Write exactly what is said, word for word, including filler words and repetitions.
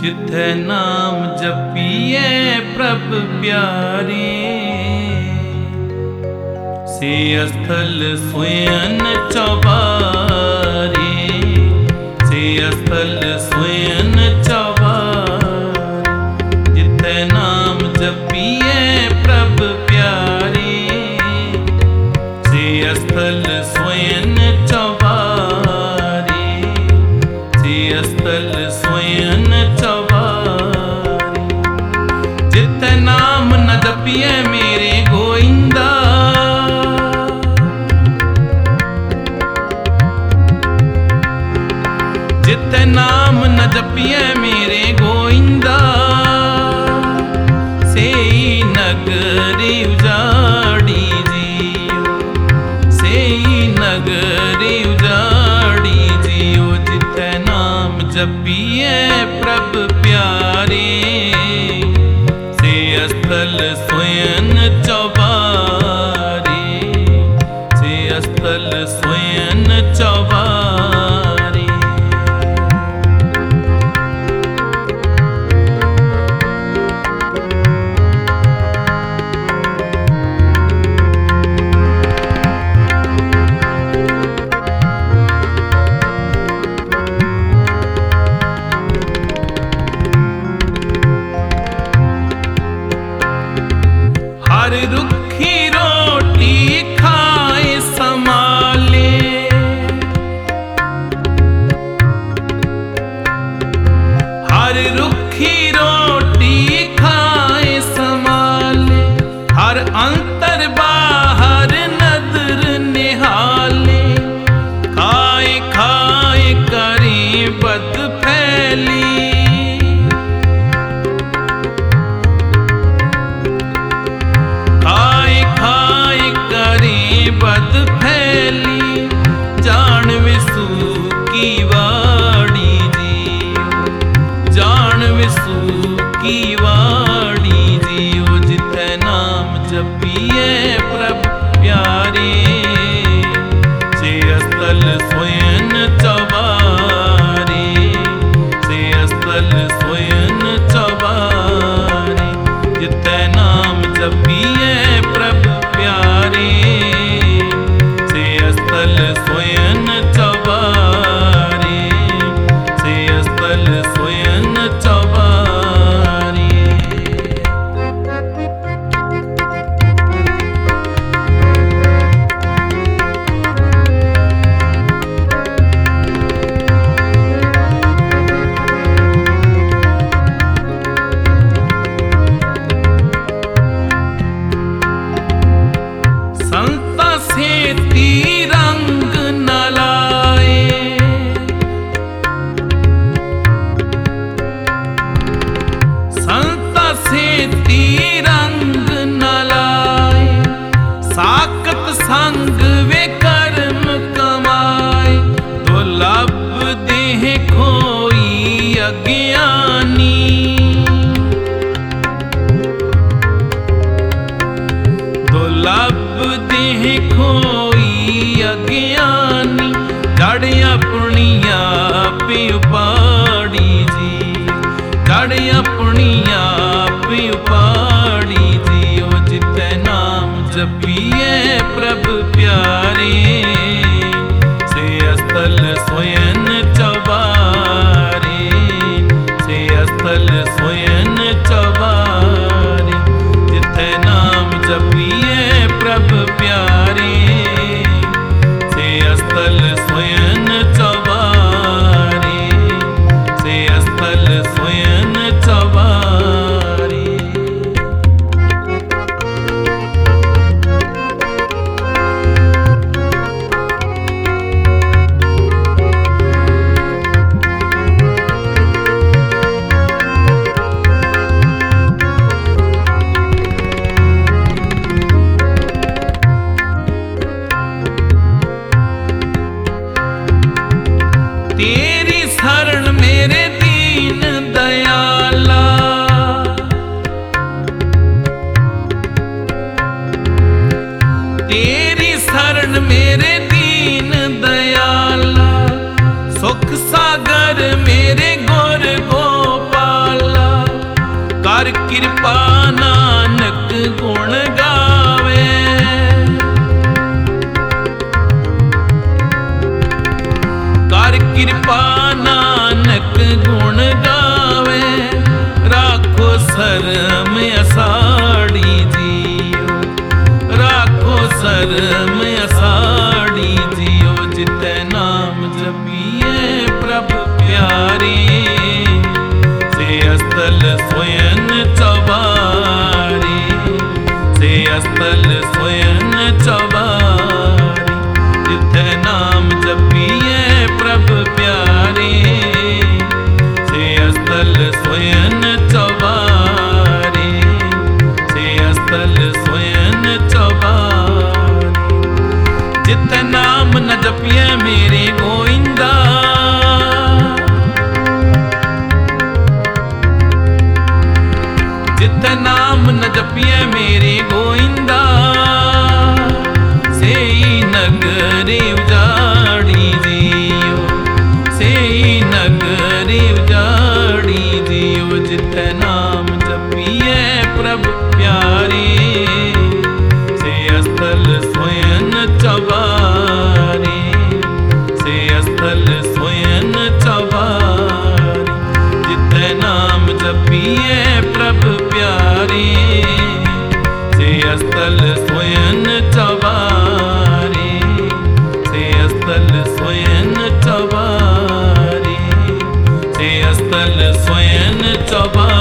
जिथे नाम जपिए प्रभ प्यारे, से स्थल स्वयं चौबारे, से स्थल स्वयं चौबारे। जिथे नाम जपिए प्रभ प्यारे, से स्थल स्वयं चौबारे, से स्थल स्वयं चौबारे। जिथे नाम न जपिए मेरे गोइंदा, जिथे नाम न जपिए मेरे गोइंदा, से नगरी उजाड़ी जियो, से नगरी उजाड़ी जियो। जिथे नाम जपिए प्रभ प्यारे, से स्थल स्वयं चौबारे, से स्थल स्वयं चौबारे। हर रुखी रोटी खाए संभाले, हर रुखी रोटी खाए संभाले। हर अंतर बाहर नदर निहाले, खाए खाए करें बद फैली। बद फैली जान विसू की वाड़ी जियो, जान विसू की वाड़ी जियो। जिथे नाम जपिए प्रभ प्यारे, से स्थल स्वयं चौबारे, से स्थल स्वयं चौबारे। जिथे नाम जपिए प्रभ प्यारे, स्थल स्वयं चौबारे, से स्थल स्वयं चौबारे। संता से रंग न लाए, संता से रंग न लाए। साकत संग वे कर्म कमाए, दुर्लभ देह खोई अज्ञानी, दुर्लभ देह खोई अज्ञानी। जड़ अपनी आप उपाड़ी जी, जड़ अपनी आप उपाड़ी जियो। जिथे नाम जपिए प्रभ प्यारे, से स्थल स्वयं चौबारे, से स्थल स्वयं चौबारे। जिथे नाम जपिए प्रभ प्यारे, से स्थल स्वयं चौबारे, से स्थल स्वयं चौबारे। तेरी शरण मेरे दीन दयाला, तेरी शरण मेरे दीन दयाला। सुख सागर मेरे गुर गोपाल, किरपा नानक गुण गावे, राखो शर्म असाड़ी जियो, राखो शर्म असाड़ी जियो। जिते नाम जपिए प्रभु प्यारे, से अस्थल स्वयं चौबारे, से अस्थल स्वयं चौबारे। जिते नाम जपिए प्रभु प्यारे, से अस्थल स्वयं चौबारे, से अस्थल स्वयं चौबारे। जित नाम न जपिए मेरे गोविंदा, जित नाम न जपिए मेरे गोविंदा, से नगरी उजाड़ी जियो, से नगरी उजाड़ी जियो। जित नाम जपिए प्रभु प्यारे, से अस्थल स्वयं चौबारे, से अस्थल स्वयं चौबारे। जित नाम जपिए प्रभु प्यारे, से अस्थल स्वयं चौबारे, से अस्थल स्वयं चौबारे, से अस्थल स्वयं चौबारे।